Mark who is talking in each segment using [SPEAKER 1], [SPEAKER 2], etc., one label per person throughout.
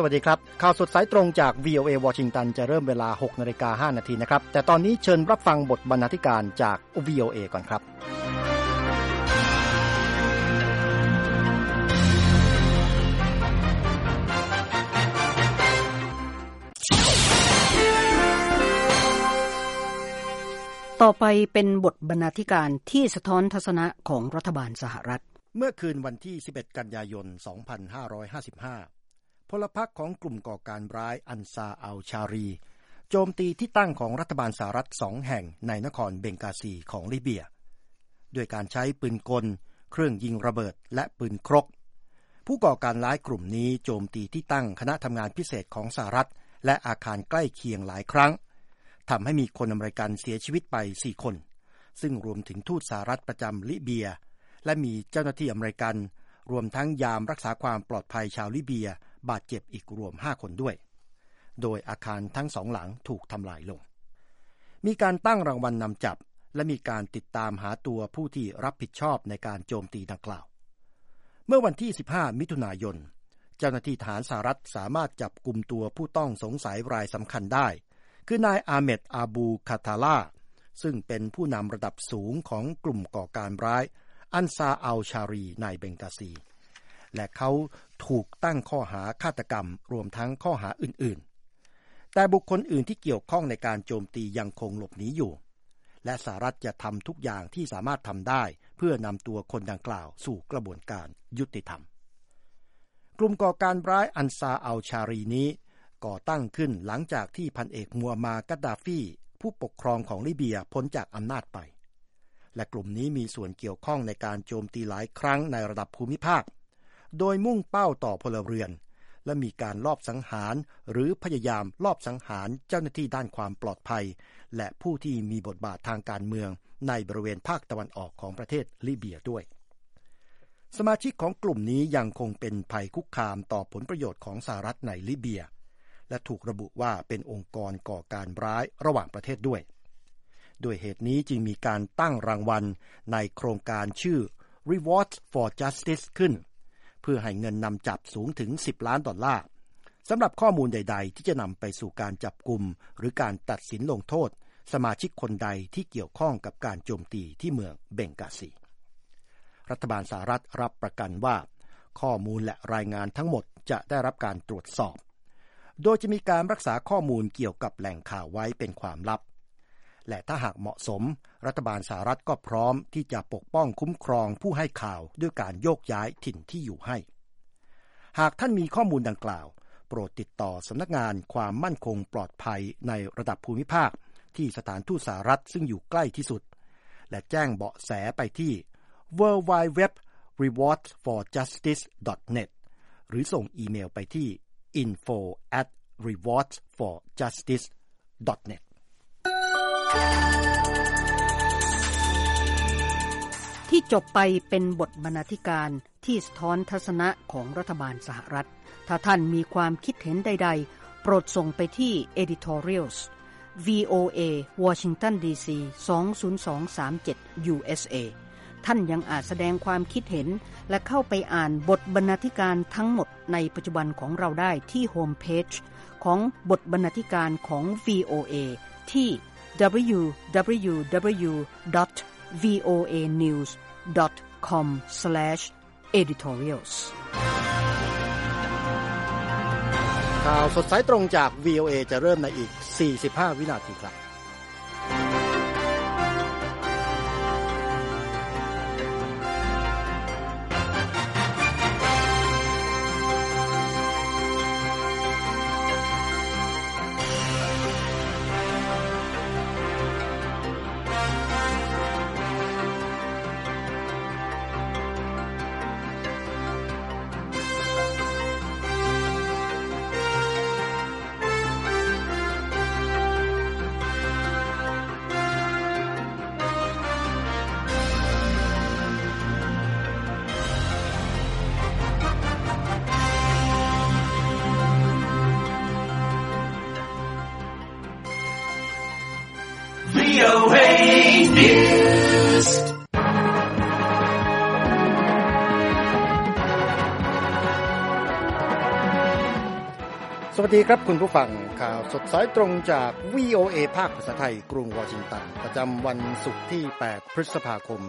[SPEAKER 1] วัสดีครับข่าวสดสายตรงจาก VOA วอชิงตันจะเริ่มเวลา 6:05 น.นะครับแต่ตอนนี้เชิญรับฟังบทบรรณาธิการจาก VOA ก่อนครับ
[SPEAKER 2] ต่อไปเป็นบทบรรณาธิการที่สะท้อนทัศนะของรัฐบาลสหรัฐ
[SPEAKER 1] เมื่อคืนวันที่ 11 กันยายน 2555 พลพรรคของกลุ่มก่อการร้ายอันซาอัลชารีโจมตีที่ตั้งของรัฐบาลสหรัฐ2 แห่งในนครเบงกาซีของลิเบียด้วยการใช้ปืนกลเครื่องยิงระเบิดและปืนครกผู้ก่อการร้ายกลุ่มนี้โจมตีที่ตั้งคณะทำงานพิเศษของสหรัฐและอาคารใกล้เคียงหลายครั้งทำให้มีคนอเมริกันเสียชีวิตไป4 คนซึ่งรวมถึงทูตสหรัฐประจำลิเบียและมีเจ้าหน้าที่อเมริกันรวมทั้งยามรักษาความปลอดภัยชาวลิเบียบาดเจ็บอีกรวม5 คนด้วยโดยอาคารทั้ง2 หลังถูกทำลายลงมีการตั้งรางวัลนำจับและมีการติดตามหาตัวผู้ที่รับผิดชอบในการโจมตีดังกล่าวเมื่อวันที่15 มิถุนายนเจ้าหน้าที่ทหารสหรัฐสามารถจับกุมตัวผู้ต้องสงสัยรายสำคัญได้คือนายอาเมดอาบูคาทาลาซึ่งเป็นผู้นำระดับสูงของกลุ่มก่อการร้ายอันซาอัลชารีในเบงกาซีและเขาถูกตั้งข้อหาฆาตกรรมรวมทั้งข้อหาอื่นๆแต่บุคคลอื่นที่เกี่ยวข้องในการโจมตียังคงหลบหนีอยู่และสหรัฐจะทำทุกอย่างที่สามารถทำได้เพื่อนำตัวคนดังกล่าวสู่กระบวนการยุติธรรมกลุ่มก่อการร้ายอันซาอัลชารีนี้ก่อตั้งขึ้นหลังจากที่พันเอกมัวมากาดาฟีผู้ปกครองของลิเบียพ้นจากอำนาจไปและกลุ่มนี้มีส่วนเกี่ยวข้องในการโจมตีหลายครั้งในระดับภูมิภาคโดยมุ่งเป้าต่อพลเรือนและมีการลอบสังหารหรือพยายามลอบสังหารเจ้าหน้าที่ด้านความปลอดภัยและผู้ที่มีบทบาททางการเมืองในบริเวณภาคตะวันออกของประเทศลิเบียด้วยสมาชิกของกลุ่มนี้ยังคงเป็นภัยคุกคามต่อผลประโยชน์ของสหรัฐในลิเบียและถูกระบุว่าเป็นองค์กรก่อการร้ายระหว่างประเทศด้วยเหตุนี้จึงมีการตั้งรางวัลในโครงการชื่อ Rewards for Justice ขึ้นเพื่อให้เงินนำจับสูงถึง$10 ล้านสำหรับข้อมูลใดๆที่จะนำไปสู่การจับกุมหรือการตัดสินลงโทษสมาชิกคนใดที่เกี่ยวข้องกับการโจมตีที่เมืองเบงกาซีรัฐบาลสหรัฐรับประกันว่าข้อมูลและรายงานทั้งหมดจะได้รับการตรวจสอบโดยจะมีการรักษาข้อมูลเกี่ยวกับแหล่งข่าวไว้เป็นความลับและถ้าหากเหมาะสมรัฐบาลสหรัฐก็พร้อมที่จะปกป้องคุ้มครองผู้ให้ข่าวด้วยการโยกย้ายถิ่นที่อยู่ให้หากท่านมีข้อมูลดังกล่าวโปรดติดต่อสำนักงานความมั่นคงปลอดภัยในระดับภูมิภาคที่สถานทูตสหรัฐซึ่งอยู่ใกล้ที่สุดและแจ้งเบาะแสไปที่ www.rewardsforjustice.net หรือส่งอีเมลไปที่ info@rewardsforjustice.net
[SPEAKER 2] ที่จบไปเป็นบทบรรณาธิการที่สะท้อนทัศนะของรัฐบาลสหรัฐถ้าท่านมีความคิดเห็นใดๆโปรดส่งไปที่ editorials VOA Washington DC 20237 USA ท่านยังอาจแสดงความคิดเห็นและเข้าไปอ่านบทบรรณาธิการทั้งหมดในปัจจุบันของเราได้ที่โฮมเพจของบทบรรณาธิการของ VOA ที่ www.voanews.com/editorials
[SPEAKER 1] ข่าวสดสายตรงจาก VOA จะเริ่มในอีก45 วินาทีครับ
[SPEAKER 3] VOA News.
[SPEAKER 1] สวัสดีครับคุณผู้ฟังข่าวสดสายตรงจาก VOA ภาคภาษาไทยกรุงวอชิงตันประจำวันศุกร์ที่8พฤษภาคม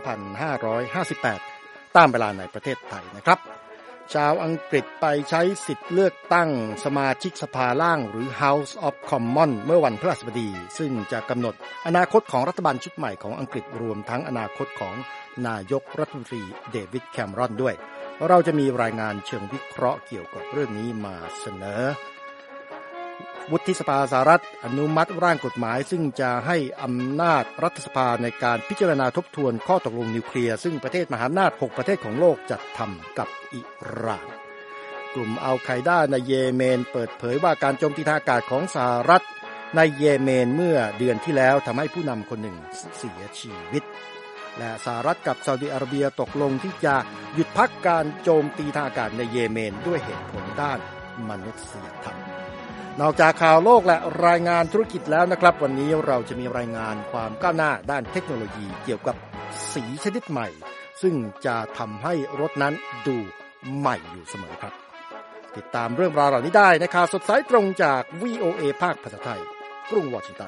[SPEAKER 1] 2558ตามเวลาในประเทศไทยนะครับชาวอังกฤษไปใช้สิทธิ์เลือกตั้งสมาชิกสภาล่างหรือ House of Commons เมื่อวันพฤหัสบดีซึ่งจะกำหนดอนาคตของรัฐบาลชุดใหม่ของอังกฤษรวมทั้งอนาคตของนายกรัฐมนตรีเดวิดแคมรอนด้วยเราจะมีรายงานเชิงวิเคราะห์เกี่ยวกับเรื่องนี้มาเสนอวุฒิสภาสหรัฐอนุมัติร่างกฎหมายซึ่งจะให้อำนาจรัฐสภาในการพิจารณาทบทวนข้อตกลงนิวเคลียร์ซึ่งประเทศมหาอำนาจ6ประเทศของโลกจัดทำกับอิหร่านกลุ่มอัลไคด้าในเยเมนเปิดเผยว่าการโจมตีทางอากาศของสหรัฐในเยเมนเมื่อเดือนที่แล้วทำให้ผู้นำคนหนึ่งเสียชีวิตและสหรัฐกับซาอุดิอาระเบียตกลงที่จะหยุดพักการโจมตีทางอากาศในเยเมนด้วยเหตุผลด้านมนุษยธรรมนอกจากข่าวโลกและรายงานธุรกิจแล้วนะครับวันนี้เราจะมีรายงานความก้าวหน้าด้านเทคโนโลยีเกี่ยวกับสีชนิดใหม่ซึ่งจะทำให้รถนั้นดูใหม่อยู่เสมอครับติดตามเรื่องราวเหล่านี้ได้ในข่าวสดสายตรงจาก VOA ภาคภาษาไทยกรุงวอชิงตัน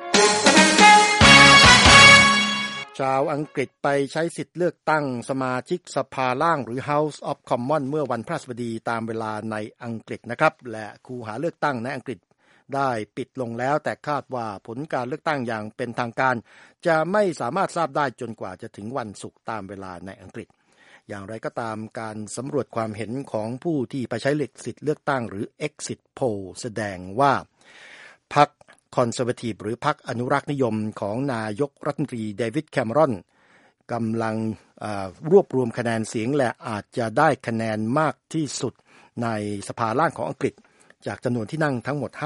[SPEAKER 1] ชาวอังกฤษไปใช้สิทธิ์เลือกตั้งสมาชิกสภาล่างหรือ House of Commons เมื่อวันพฤหัสบดีตามเวลาในอังกฤษนะครับและคูหาเลือกตั้งในอังกฤษได้ปิดลงแล้วแต่คาดว่าผลการเลือกตั้งอย่างเป็นทางการจะไม่สามารถทราบได้จนกว่าจะถึงวันศุกร์ตามเวลาในอังกฤษอย่างไรก็ตามการสำรวจความเห็นของผู้ที่ไปใช้สิทธิ์เลือกตั้งหรือ Exit Poll แสดงว่าพรรคคอนเซอร์เวทีฟหรือพรรคอนุรักษ์นิยมของนายกรัฐมนตรีเดวิดแคมรอนกำลังรวบรวมคะแนนเสียงและอาจจะได้คะแนนมากที่สุดในสภาล่างของอังกฤษจากจำนวนที่นั่งทั้งหมด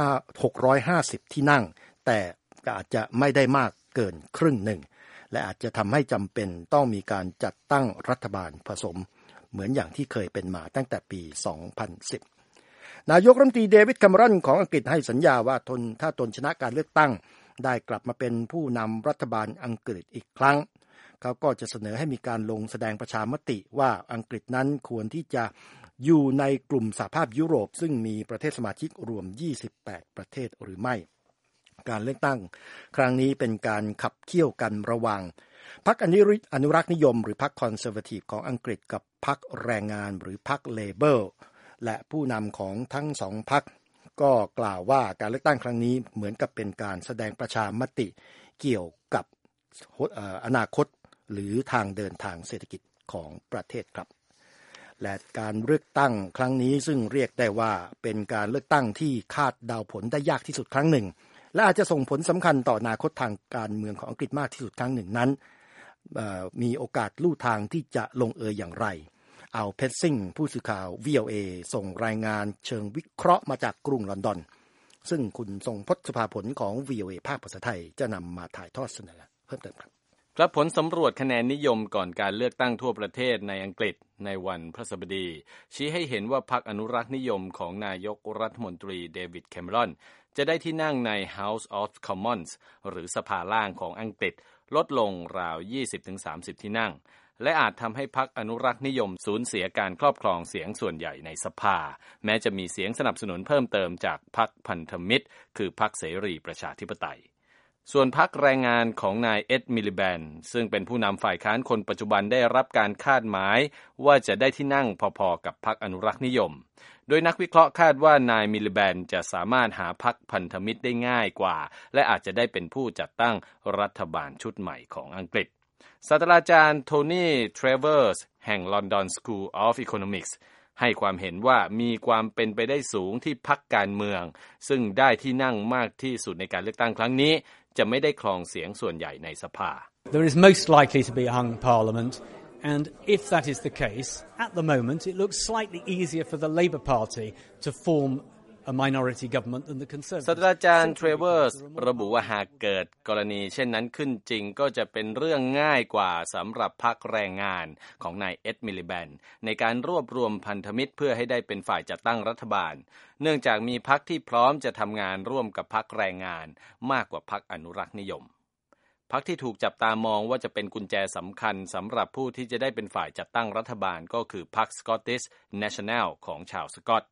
[SPEAKER 1] 650ที่นั่งแต่อาจจะไม่ได้มากเกินครึ่งหนึ่งและอาจจะทำให้จำเป็นต้องมีการจัดตั้งรัฐบาลผสมเหมือนอย่างที่เคยเป็นมาตั้งแต่ปี 2010นายกรัฐมนตรีเดวิดแคมรอนของอังกฤษให้สัญญาว่าถ้าตนชนะการเลือกตั้งได้กลับมาเป็นผู้นำรัฐบาลอังกฤษอีกครั้งเขาก็จะเสนอให้มีการลงแสดงประชามติว่าอังกฤษนั้นควรที่จะอยู่ในกลุ่มสหภาพยุโรปซึ่งมีประเทศสมาชิกรวม28ประเทศหรือไม่การเลือกตั้งครั้งนี้เป็นการขับเคี่ยวกันระหว่างพรรคอนุรักษ์นิยมหรือพรรคคอนเซอร์เวทีฟของอังกฤษกับพรรคแรงงานหรือพรรคเลเบอร์และผู้นำของทั้งสองพรรคก็กล่าวว่าการเลือกตั้งครั้งนี้เหมือนกับเป็นการแสดงประชามติเกี่ยวกับอนาคตหรือทางเดินทางเศรษฐกิจของประเทศครับและการเลือกตั้งครั้งนี้ซึ่งเรียกได้ว่าเป็นการเลือกตั้งที่คาดเดาผลได้ยากที่สุดครั้งหนึ่งและอาจจะส่งผลสำคัญต่ออนาคตทางการเมืองของอังกฤษมากที่สุดครั้งหนึ่งนั้นมีโอกาสลู่ทางที่จะลงเอยอย่างไรเอาเพชรซิ่งผู้สื่อข่าว VOA ส่งรายงานเชิงวิเคราะห์มาจากกรุงลอนดอนซึ่งคุณทรงพจน์ สุภาผลของ VOA ภาคภาษาไทยจะนำมาถ่ายทอดเสนอเพิ่มเติมครับ
[SPEAKER 4] และผลสำรวจคะแนนนิยมก่อนการเลือกตั้งทั่วประเทศในอังกฤษในวันพฤหัสบดีชี้ให้เห็นว่าพรรคอนุรักษ์นิยมของนายกรัฐมนตรีเดวิดแคมรอนจะได้ที่นั่งใน House of Commons หรือสภาล่างของอังกฤษลดลงราว 20-30 ที่นั่งและอาจทำให้พรรคอนุรักษ์นิยมสูญเสียการครอบครองเสียงส่วนใหญ่ในสภาแม้จะมีเสียงสนับสนุนเพิ่มเติมจากพรรคพันธมิตรคือพรรคเสรีประชาธิปไตยส่วนพรรคแรงงานของนายเอ็ดมิลิแบนซึ่งเป็นผู้นำฝ่ายค้านคนปัจจุบันได้รับการคาดหมายว่าจะได้ที่นั่งพอๆกับพรรคอนุรักษ์นิยมโดยนักวิเคราะห์คาดว่านายมิลิแบนจะสามารถหาพรรคพันธมิตรได้ง่ายกว่าและอาจจะได้เป็นผู้จัดตั้งรัฐบาลชุดใหม่ของอังกฤษศาสตราจารย์โทนี่เทรเวอร์สแห่ง London School of Economics ให้ความเห็นว่ามีความเป็นไปได้สูงที่พรรคการเมืองซึ่งได้ที่นั่งมากที่สุดในการเลือกตั้งครั้งนี้จะไม่ได้ครองเสียงส่วนใหญ่ในสภา
[SPEAKER 5] There is most likely to be a hung parliament and if that is the case at the moment it looks slightly easier for the Labour Party to form a minority government than the Conservatives
[SPEAKER 4] ศาสตราจารย์เทรเวอร์สระบุว่าหากเกิดกรณีเช่นนั้นขึ้นจริงก็จะเป็นเรื่องง่ายกว่าสำหรับพรรคแรงงานของนายเอ็ดมิลิแบนในการรวบรวมพันธมิตรเพื่อให้ได้เป็นฝ่ายจัดตั้งรัฐบาลเนื่องจากมีพรรคที่พร้อมจะทำงานร่วมกับพรรคแรงงานมากกว่าพรรคอนุรักษ์นิยมพรรคที่ถูกจับตามองว่าจะเป็นกุญแจสำคัญสำหรับผู้ที่จะได้เป็นฝ่ายจัดตั้งรัฐบาลก็คือพรรค Scottish National ของชาวสกอต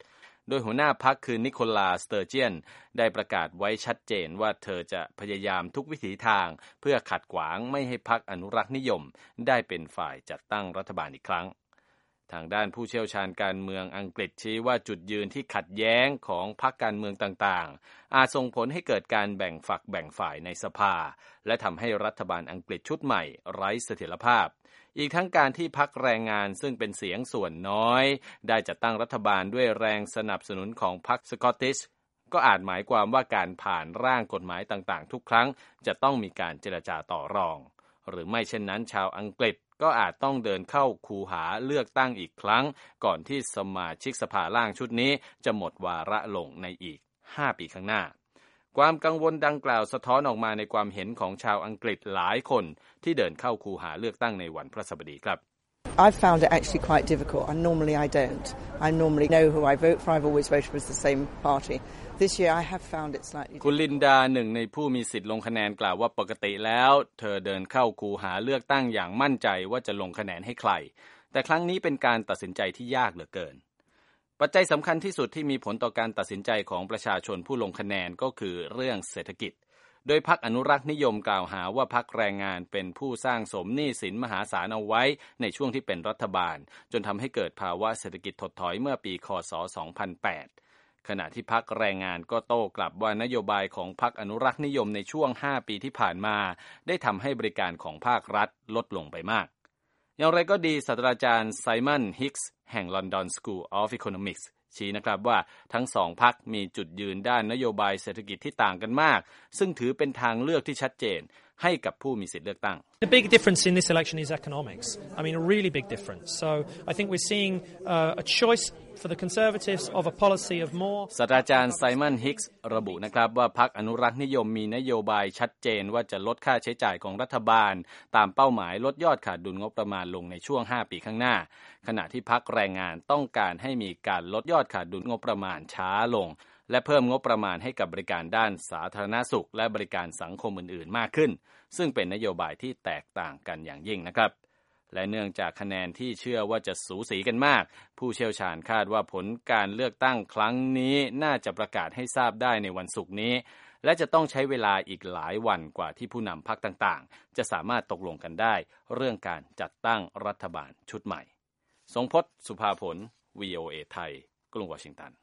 [SPEAKER 4] โดยหัวหน้าพรรคคือนิโคลาสเตอร์เจียนได้ประกาศไว้ชัดเจนว่าเธอจะพยายามทุกวิถีทางเพื่อขัดขวางไม่ให้พรรคอนุรักษ์นิยมได้เป็นฝ่ายจัดตั้งรัฐบาลอีกครั้งทางด้านผู้เชี่ยวชาญการเมืองอังกฤษชี้ว่าจุดยืนที่ขัดแย้งของพรรคการเมืองต่างๆอาจส่งผลให้เกิดการแบ่งฝักแบ่งฝ่ายในสภาและทำให้รัฐบาลอังกฤษชุดใหม่ไร้เสถียรภาพอีกทั้งการที่พรรคแรงงานซึ่งเป็นเสียงส่วนน้อยได้จัดตั้งรัฐบาลด้วยแรงสนับสนุนของพรรคสกอตติชก็อาจหมายความว่าการผ่านร่างกฎหมายต่างๆทุกครั้งจะต้องมีการเจรจาต่อรองหรือไม่เช่นนั้นชาวอังกฤษก็อาจต้องเดินเข้าคูหาเลือกตั้งอีกครั้งก่อนที่สมาชิกสภาล่างชุดนี้จะหมดวาระลงในอีก5 ปีข้างหน้าความกังวลดังกล่าวสะท้อนออกมาในความเห็นของชาวอังกฤษหลายคนที่เดินเข้าคูหาเลือกตั้งในวันพฤหัสบดีครับ
[SPEAKER 6] I've found it actually quite difficult and normally I don't. I normally know who I vote for. I've always voted for the same party. This year I have found it slightly
[SPEAKER 4] คุณลินดาหนึ่งในผู้มีสิทธิ์ลงคะแนนกล่าวว่าปกติแล้วเธอเดินเข้าคูหาเลือกตั้งอย่างมั่นใจว่าจะลงคะแนนให้ใครแต่ครั้งนี้เป็นการตัดสินใจที่ยากเหลือเกินปัจจัยสำคัญที่สุดที่มีผลต่อการตัดสินใจของประชาชนผู้ลงคะแนนก็คือเรื่องเศรษฐกิจโดยพรรคอนุรักษ์นิยมกล่าวหาว่าพรรคแรงงานเป็นผู้สร้างสมหนี้สินมหาศาลเอาไว้ในช่วงที่เป็นรัฐบาลจนทำให้เกิดภาวะเศรษฐกิจถดถอยเมื่อปีค.ศ. 2008ขณะที่พรรคแรงงานก็โต้กลับว่านโยบายของพรรคอนุรักษ์นิยมในช่วง5 ปีที่ผ่านมาได้ทำให้บริการของภาครัฐลดลงไปมากอย่างไรก็ดีศาสตราจารย์ไซมอนฮิกส์แห่ง London School of Economics ชี้นะครับว่าทั้ง2 พรรคมีจุดยืนด้านนโยบายเศรษฐกิจที่ต่างกันมากซึ่งถือเป็นทางเลือกที่ชัดเจนให้กับผู้มีสิทธิเลือกตั้ง
[SPEAKER 7] The big difference in this election is economics. I mean, a really big difference. So I think we're seeing a choice for the Conservatives of a policy of more.
[SPEAKER 4] ศาสตราจารย์ไซมอนฮิกส์ระบุนะครับว่าพรรคอนุรักษ์นิยมมีนโยบายชัดเจนว่าจะลดค่าใช้จ่ายของรัฐบาลตามเป้าหมายลดยอดขาดดุลงบประมาณลงในช่วง5 ปีข้างหน้าขณะที่พรรคแรงงานต้องการให้มีการลดยอดขาดดุลงบประมาณช้าลงและเพิ่มงบประมาณให้กับบริการด้านสาธารณสุขและบริการสังคมอื่นๆมากขึ้นซึ่งเป็นนโยบายที่แตกต่างกันอย่างยิ่งนะครับและเนื่องจากคะแนนที่เชื่อว่าจะสูสีกันมากผู้เชี่ยวชาญคาดว่าผลการเลือกตั้งครั้งนี้น่าจะประกาศให้ทราบได้ในวันศุกร์นี้และจะต้องใช้เวลาอีกหลายวันกว่าที่ผู้นำพรรคต่างๆจะสามารถตกลงกันได้เรื่องการจัดตั้งรัฐบาลชุดใหม่ทรงพจน์ สุภาผล VOA ไทยกรุงวอชิงตัน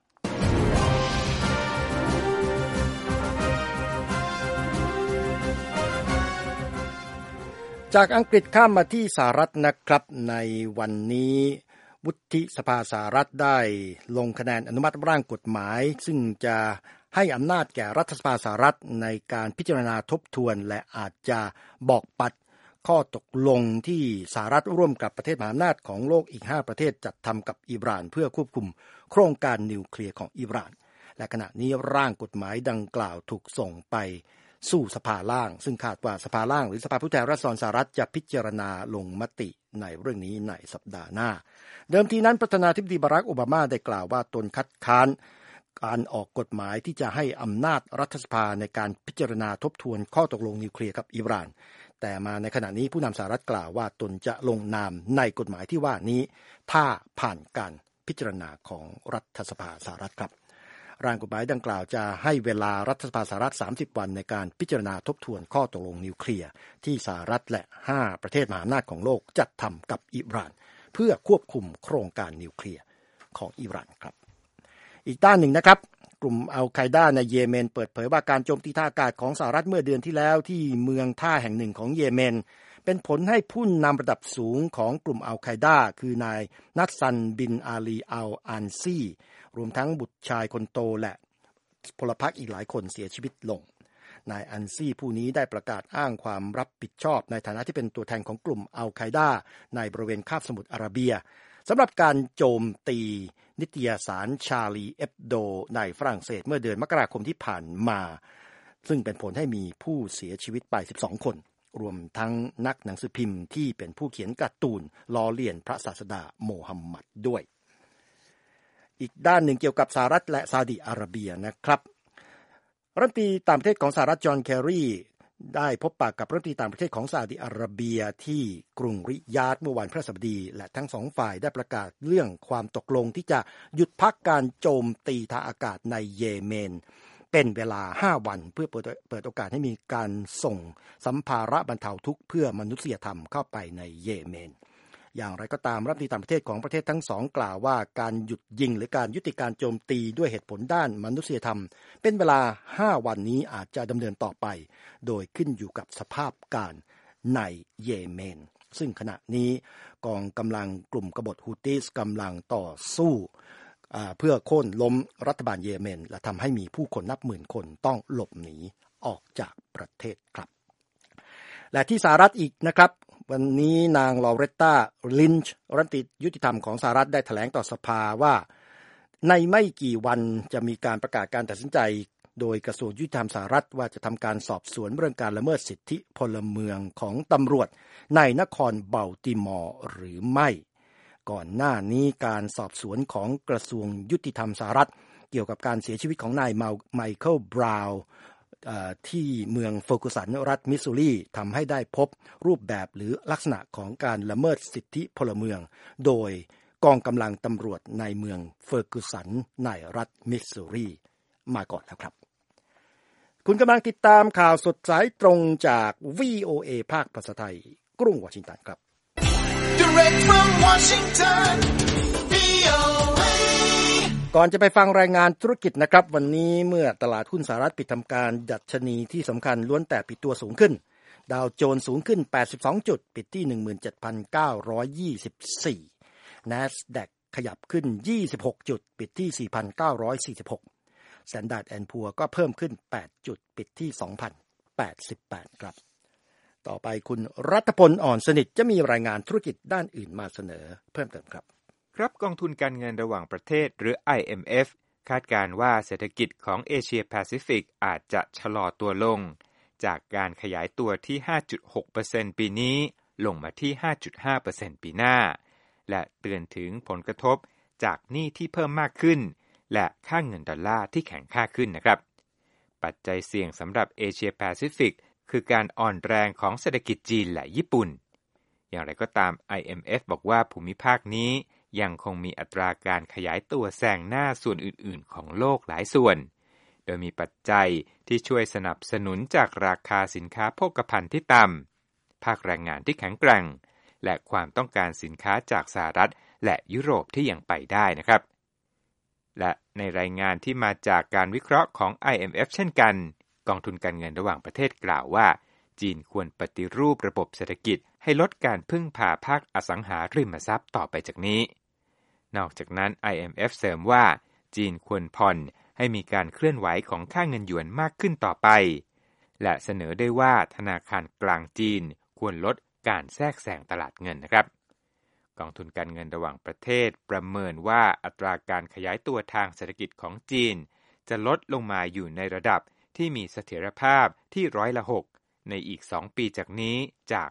[SPEAKER 1] จากอังกฤษข้ามมาที่สหรัฐนะครับในวันนี้วุฒิสภาสหรัฐได้ลงคะแนนอนุมัติร่างกฎหมายซึ่งจะให้อำนาจแก่รัฐสภาสหรัฐในการพิจารณาทบทวนและอาจจะบอกปัดข้อตกลงที่สหรัฐร่วมกับประเทศมหาอำนาจของโลกอีก5 ประเทศจัดทำกับอิหร่านเพื่อควบคุมโครงการนิวเคลียร์ของอิหร่านและขณะนี้ร่างกฎหมายดังกล่าวถูกส่งไปสู่สภาล่างซึ่งคาดว่าสภาล่างหรือสภาผู้แทนราษฎรสหรัฐจะพิจารณาลงมติในเรื่องนี้ในสัปดาห์หน้าเดิมทีนั้นประธานาธิบดีบารักโอบามาได้กล่าวว่าตนคัดค้านการออกกฎหมายที่จะให้อำนาจรัฐสภาในการพิจารณาทบทวนข้อตกลงนิวเคลียร์กับอิหร่านแต่มาในขณะนี้ผู้นำสหรัฐกล่าวว่าตนจะลงนามในกฎหมายที่ว่านี้ถ้าผ่านการพิจารณาของรัฐสภาสหรัฐครับร่างกฎหมายดังกล่าวจะให้เวลารัฐสภาสหรัฐ30 วันในการพิจารณาทบทวนข้อตกลงนิวเคลียร์ที่สหรัฐและ5 ประเทศมหาอำนาจของโลกจัดทำกับอิหร่านเพื่อควบคุมโครงการนิวเคลียร์ของอิหร่านครับอีกด้านหนึ่งนะครับกลุ่มอัลไคดาในเยเมนเปิดเผยว่าการโจมตีทางอากาศของสหรัฐเมื่อเดือนที่แล้วที่เมืองท่าแห่งหนึ่งของเยเมนเป็นผลให้ผู้นำระดับสูงของกลุ่มอัลไคดาคือนายนัสซันบินอาลีอัลอันซีรวมทั้งบุตรชายคนโตและพลพรรคอีกหลายคนเสียชีวิตลงนายอันซีผู้นี้ได้ประกาศอ้างความรับผิดชอบในฐานะที่เป็นตัวแทนของกลุ่มอัลไคดาในบริเวณคาบสมุทรอาระเบียสำหรับการโจมตีนิตยสารชาลีเอฟโดในฝรั่งเศสเมื่อเดือนมกราคมที่ผ่านมาซึ่งเป็นผลให้มีผู้เสียชีวิตไป12 คนรวมทั้งนักหนังสือพิมพ์ที่เป็นผู้เขียนการ์ตูนล้อเลียนพระศาสดาโมฮัมหมัดด้วยอีกด้านหนึ่งเกี่ยวกับสหรัฐและซาอุดิอาระเบียนะครับรัฐมนตรีต่างประเทศของสหรัฐจอห์นแคร์รีได้พบปะกับรัฐมนตรีต่างประเทศของซาอุดิอาระเบียที่กรุงริยาดเมื่อวันพฤหัสบดีและทั้งสองฝ่ายได้ประกาศเรื่องความตกลงที่จะหยุดพักการโจมตีทางอากาศในเยเมนเป็นเวลา5วันเพื่อเปิดโอกาสให้มีการส่งสัมภาระบรรเทาทุกข์เพื่อมนุษยธรรมเข้าไปในเยเมนอย่างไรก็ตามรัฐมนตรีต่างประเทศของประเทศทั้งสองกล่าวว่าการหยุดยิงหรือการยุติการโจมตีด้วยเหตุผลด้านมนุษยธรรมเป็นเวลา5วันนี้อาจจะดำเนินต่อไปโดยขึ้นอยู่กับสภาพการในเยเมนซึ่งขณะนี้กองกำลังกลุ่มกบฏฮูตีสกำลังต่อสู้เพื่อโค่นล้มรัฐบาลเยเมนและทำให้มีผู้คนนับหมื่นคนต้องหลบหนีออกจากประเทศครับและที่สหรัฐอีกนะครับวันนี้นางลอเรตตาลินช์รัฐมนตรียุติธรรมของสหรัฐได้แถลงต่อสภาว่าในไม่กี่วันจะมีการประกาศการตัดสินใจโดยกระทรวงยุติธรรมสหรัฐว่าจะทำการสอบสวนเรื่องการละเมิดสิทธิพลเมืองของตำรวจในนครบัลติมอร์หรือไม่ก่อนหน้านี้การสอบสวนของกระทรวงยุติธรรมสหรัฐเกี่ยวกับการเสียชีวิตของนายไมเคิลบราวน์ที่เมืองเฟอร์กูสันรัฐมิสซูรีทำให้ได้พบรูปแบบหรือลักษณะของการละเมิดสิทธิพลเมืองโดยกองกำลังตำรวจในเมืองเฟอร์กูสันในรัฐมิสซูรีมาก่อนแล้วครับคุณกำลังติดตามข่าวสดสายตรงจาก VOA ภาคภาษาไทยกรุงวอชิงตันครับ
[SPEAKER 3] Direct from Washington, VOA.
[SPEAKER 1] ก่อนจะไปฟังรายงานธุรกิจนะครับวันนี้เมื่อตลาดหุ้นสหรัฐปิดทำการดัชนีที่สำคัญล้วนแต่ปิดตัวสูงขึ้นดาวโจนส์สูงขึ้น82จุดปิดที่ 17,924 NASDAQ ขยับขึ้น26จุดปิดที่ 4,946 Standard & Poor ก็เพิ่มขึ้น8จุดปิดที่ 2,088 ครับต่อไปคุณรัฐพลอ่อนสนิทจะมีรายงานธุรกิจด้านอื่นมาเสนอเพิ่มเติมครับ
[SPEAKER 8] ครับกองทุนการเงินระหว่างประเทศหรือ IMF คาดการณ์ว่าเศรษฐกิจของเอเชียแปซิฟิกอาจจะชะลอตัวลงจากการขยายตัวที่ 5.6% ปีนี้ลงมาที่ 5.5% ปีหน้าและเตือนถึงผลกระทบจากหนี้ที่เพิ่มมากขึ้นและค่าเงินดอลลาร์ที่แข็งค่าขึ้นนะครับปัจจัยเสี่ยงสำหรับเอเชียแปซิฟิกคือการอ่อนแรงของเศรษฐกิจจีนและญี่ปุ่นอย่างไรก็ตาม IMF บอกว่าภูมิภาคนี้ยังคงมีอัตราการขยายตัวแซงหน้าส่วนอื่นๆของโลกหลายส่วนโดยมีปัจจัยที่ช่วยสนับสนุนจากราคาสินค้าโภคภัณฑ์ที่ต่ำภาคแรงงานที่แข็งแกร่งและความต้องการสินค้าจากสหรัฐและยุโรปที่ยังไปได้นะครับและในรายงานที่มาจากการวิเคราะห์ของ IMF เช่นกันกองทุนการเงินระหว่างประเทศกล่าวว่าจีนควรปฏิรูประบบเศรษฐกิจให้ลดการพึ่งพาภาคอสังหาริมทรัพย์ต่อไปจากนี้นอกจากนั้น IMF เสริมว่าจีนควรผ่อนให้มีการเคลื่อนไหวของค่าเงินหยวนมากขึ้นต่อไปและเสนอได้ว่าธนาคารกลางจีนควรลดการแทรกแซงตลาดเงินนะครับกองทุนการเงินระหว่างประเทศประเมินว่าอัตราการขยายตัวทางเศรษฐกิจของจีนจะลดลงมาอยู่ในระดับที่มีเสถียรภาพที่6%ในอีก2ปีจากนี้จาก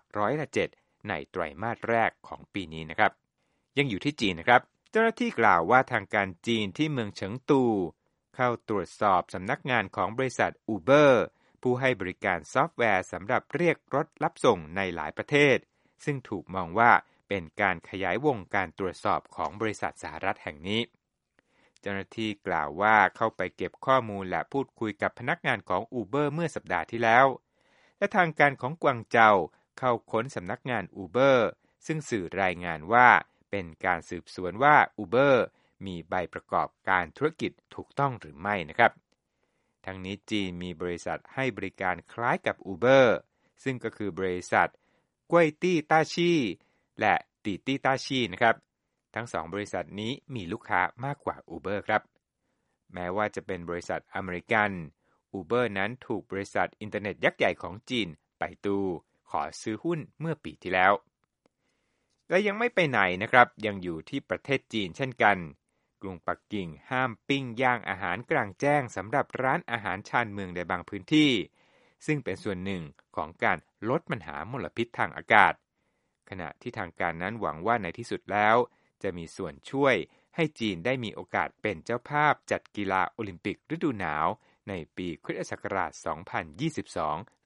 [SPEAKER 8] 7%ในไตรมาสแรกของปีนี้นะครับยังอยู่ที่จีนนะครับเจ้าหน้าที่กล่าวว่าทางการจีนที่เมืองเฉิงตูเข้าตรวจสอบสำนักงานของบริษัท Uber ผู้ให้บริการซอฟต์แวร์สำหรับเรียกรถรับส่งในหลายประเทศซึ่งถูกมองว่าเป็นการขยายวงการตรวจสอบของบริษัทสหรัฐแห่งนี้เจ้าหน้าที่กล่าวว่าเข้าไปเก็บข้อมูลและพูดคุยกับพนักงานของ Uber เมื่อสัปดาห์ที่แล้วและทางการของกวางเจาเข้าค้นสำนักงาน Uber ซึ่งสื่อรายงานว่าเป็นการสืบสวนว่า Uber มีใบประกอบการธุรกิจถูกต้องหรือไม่นะครับทั้งนี้จีนมีบริษัทให้บริการคล้ายกับ Uber ซึ่งก็คือบริษัทกวยตี้ต้าชี่และตีตี้ต้าชี่นะครับทั้งสองบริษัทนี้มีลูกค้ามากกว่า Uber ครับแม้ว่าจะเป็นบริษัทอเมริกัน Uber นั้นถูกบริษัทอินเทอร์เน็ตยักษ์ใหญ่ของจีนไปตูขอซื้อหุ้นเมื่อปีที่แล้วและยังไม่ไปไหนนะครับยังอยู่ที่ประเทศจีนเช่นกันกรุงปักกิ่งห้ามปิ้งย่างอาหารกลางแจ้งสำหรับร้านอาหารชานเมืองในบางพื้นที่ซึ่งเป็นส่วนหนึ่งของการลดปัญหามลพิษทางอากาศขณะที่ทางการนั้นหวังว่าในที่สุดแล้วจะมีส่วนช่วยให้จีนได้มีโอกาสเป็นเจ้าภาพจัดกีฬาโอลิมปิกฤดูหนาวในปีคริสตศักราช 2022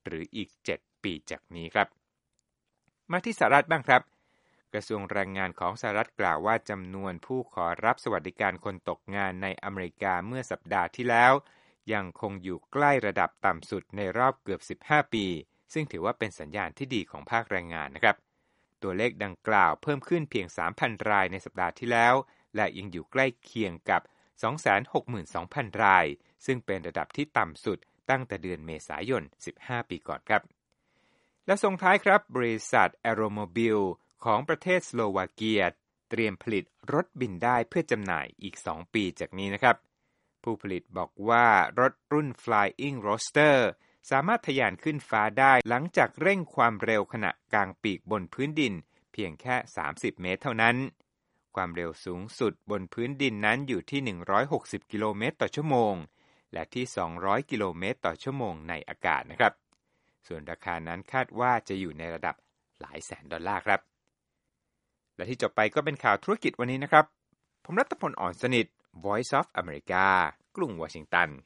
[SPEAKER 8] หรืออีก7ปีจากนี้ครับมาที่สหรัฐบ้างครับกระทรวงแรงงานของสหรัฐกล่าวว่าจำนวนผู้ขอรับสวัสดิการคนตกงานในอเมริกาเมื่อสัปดาห์ที่แล้วยังคงอยู่ใกล้ระดับต่ำสุดในรอบเกือบ15ปีซึ่งถือว่าเป็นสัญญาณที่ดีของภาคแรงงานนะครับตัวเลขดังกล่าวเพิ่มขึ้นเพียง 3,000 รายในสัปดาห์ที่แล้วและยังอยู่ใกล้เคียงกับ 262,000 รายซึ่งเป็นระดับที่ต่ำสุดตั้งแต่เดือนเมษายน15ปีก่อนครับและส่งท้ายครับบริษัท Aeromobil ของประเทศสโลวาเกียเตรียมผลิตรถบินได้เพื่อจำหน่ายอีก2ปีจากนี้นะครับผู้ผลิตบอกว่ารถรุ่น Flying Roadster สามารถทะยานขึ้นฟ้าได้หลังจากเร่งความเร็วขณะกางปีกบนพื้นดินเพียงแค่30เมตรเท่านั้นความเร็วสูงสุดบนพื้นดินนั้นอยู่ที่160กิโลเมตรต่อชั่วโมงและที่200กิโลเมตรต่อชั่วโมงในอากาศนะครับส่วนราคานั้นคาดว่าจะอยู่ในระดับหลายแสนดอลลาร์ครับและที่จบไปก็เป็นข่าวธุรกิจวันนี้นะครับผมรัตพล อ่อนสนิท Voice of America กรุงวอชิงตัน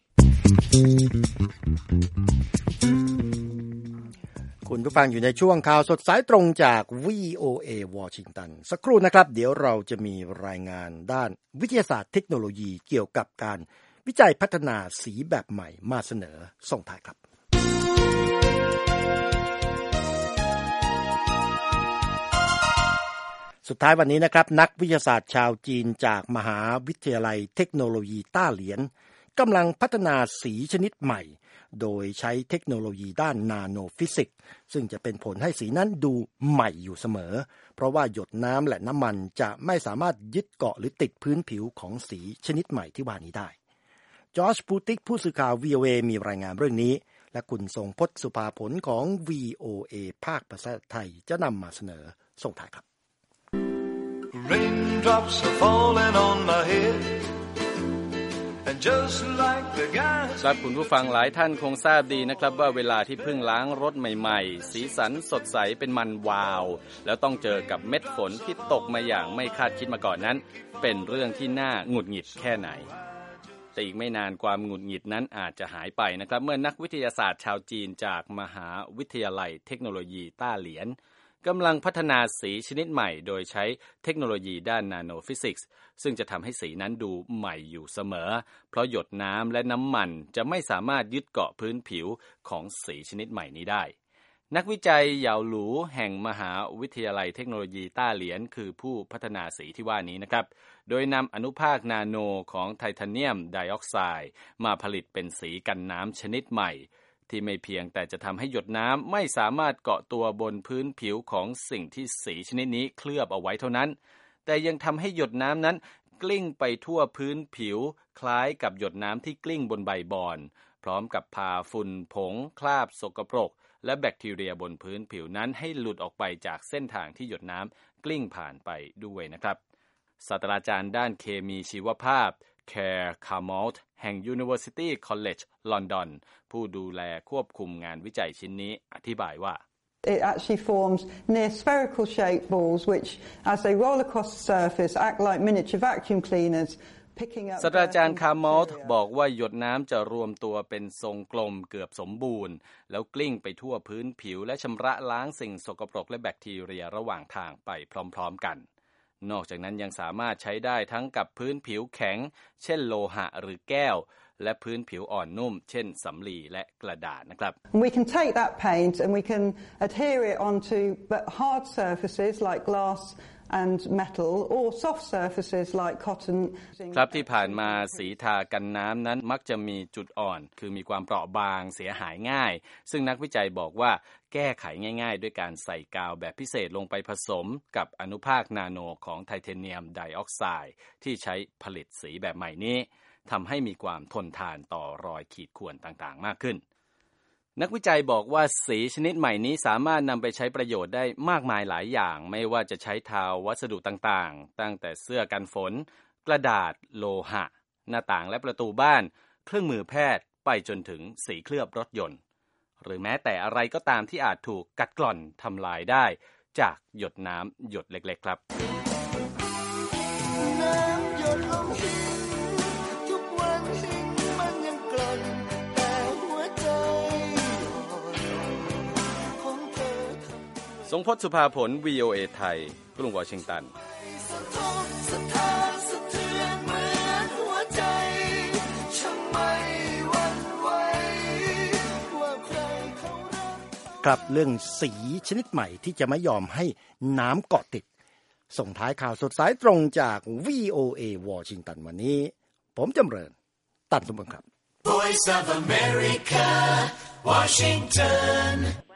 [SPEAKER 1] คุณผู้ฟังอยู่ในช่วงข่าวสดสายตรงจาก VOA วอชิงตันสักครู่นะครับเดี๋ยวเราจะมีรายงานด้านวิทยาศาสตร์เทคโนโลยีเกี่ยวกับการวิจัยพัฒนาสีแบบใหม่มาเสนอส่งท้ายครับสุดท้ายวันนี้นะครับนักวิทยาศาสตร์ชาวจีนจากมหาวิทยาลัยเทคโนโลยีต้าเหลียนกำลังพัฒนาสีชนิดใหม่โดยใช้เทคโนโลยีด้านนาโนฟิสิกส์ซึ่งจะเป็นผลให้สีนั้นดูใหม่อยู่เสมอเพราะว่าหยดน้ำและน้ำมันจะไม่สามารถยึดเกาะหรือติดพื้นผิวของสีชนิดใหม่ที่ว่านี้ได้จอร์จปูติกผู้สื่อข่าว VOA มีรายงานเรื่องนี้และคุณทรงพจน์สุภาผลของ VOA ภาคภาษาไทยจะนำมาเสนอส่งท้ายครับ
[SPEAKER 3] Raindrops are falling on my head and just like the guys
[SPEAKER 4] ครับคุณผู้ฟังหลายท่านคงทราบดีนะครับว่าเวลาที่เพิ่งล้างรถใหม่ๆสีสันสดใสเป็นมันวาวแล้วต้องเจอกับเม็ดฝนที่ตกมาอย่างไม่คาดคิดมาก่อนนั้นเป็นเรื่องที่น่าหงุดหงิดแค่ไหนแต่อีกไม่นานความหงุดหงิดนั้นอาจจะหายไปนะครับเมื่อนักวิทยาศาสตร์ชาวจีนจากมหาวิทยาลัยเทคโนโลยีต้าเหลียนกำลังพัฒนาสีชนิดใหม่โดยใช้เทคโนโลยีด้านนาโนฟิสิกส์ซึ่งจะทำให้สีนั้นดูใหม่อยู่เสมอเพราะหยดน้ำและน้ำมันจะไม่สามารถยึดเกาะพื้นผิวของสีชนิดใหม่นี้ได้นักวิจัยเหยาหลูแห่งมหาวิทยาลัยเทคโนโลยีต้าเหลียนคือผู้พัฒนาสีที่ว่านี้นะครับโดยนำอนุภาคนาโนของไทเทเนียมไดออกไซด์มาผลิตเป็นสีกันน้ำชนิดใหม่ที่ไม่เพียงแต่จะทำให้หยดน้ำไม่สามารถเกาะตัวบนพื้นผิวของสิ่งที่สีชนิดนี้เคลือบเอาไว้เท่านั้นแต่ยังทำให้หยดน้ำนั้นกลิ้งไปทั่วพื้นผิวคล้ายกับหยดน้ำที่กลิ้งบนใบบอนพร้อมกับพาฝุ่นผงคราบสกปรกและแบคทีเรียบนพื้นผิวนั้นให้หลุดออกไปจากเส้นทางที่หยดน้ำกลิ้งผ่านไปด้วยนะครับศาสตราจารย์ด้านเคมีชีวภาพแคร์คาร์มอลต์แห่ง University College London ผู้ดูแลควบคุมงานวิจัยชิ้นนี้อธิบายว่า
[SPEAKER 9] It actually forms near spherical shaped balls which as they roll across the surface act like miniature vacuum cleaners picking up
[SPEAKER 4] ศาสตราจารย์คาร์มอลต์บอกว่าหยดน้ำจะรวมตัวเป็นทรงกลมเกือบสมบูรณ์แล้วกลิ้งไปทั่วพื้นผิวและชำระล้างสิ่งสกปรกและแบคทีเรียระหว่างทางไปพร้อมๆกันนอกจากนั้นยังสามารถใช้ได้ทั้งกับพื้นผิวแข็งเช่นโลหะหรือแก้วและพื้นผิวอ่อนนุ่มเช่นสำลีและกระดาษนะครับ
[SPEAKER 9] We can take that paint and we can adhere it onto hard surfaces like glass and metal or soft surfaces like cotton
[SPEAKER 4] ครับที่ผ่านมาสีทากันน้ำนั้นมักจะมีจุดอ่อนคือมีความเปราะบางเสียหายง่ายซึ่งนักวิจัยบอกว่าแก้ไขง่ายๆด้วยการใส่กาวแบบพิเศษลงไปผสมกับอนุภาคนาโนของไทเทเนียมไดออกไซด์ที่ใช้ผลิตสีแบบใหม่นี้ทำให้มีความทนทานต่อรอยขีดข่วนต่างๆมากขึ้นนักวิจัยบอกว่าสีชนิดใหม่นี้สามารถนำไปใช้ประโยชน์ได้มากมายหลายอย่างไม่ว่าจะใช้ทาวัสดุต่างๆตั้งแต่เสื้อกันฝนกระดาษโลหะหน้าต่างและประตูบ้านเครื่องมือแพทย์ไปจนถึงสีเคลือบรถยนต์หรือแม้แต่อะไรก็ตามที่อาจถูกกัดกร่อนทำลายได้จากหยดน้ำหยดเล็กๆครับ
[SPEAKER 3] น้ำหยดลงหินทุกวันหินมันยังกร่อนแต่หัวใจ
[SPEAKER 4] ทรงพจน์สุภาผล VOA ไทยกรุงวอชิงตัน
[SPEAKER 1] กับเรื่องสีชนิดใหม่ที่จะไม่ยอมให้น้ำเกาะติดส่งท้ายข่าวสดสายตรงจาก VOA วอชิงตันวันนี้ผมจำเริญตันสมบูรณ์ครับ
[SPEAKER 10] Voice of America, Washington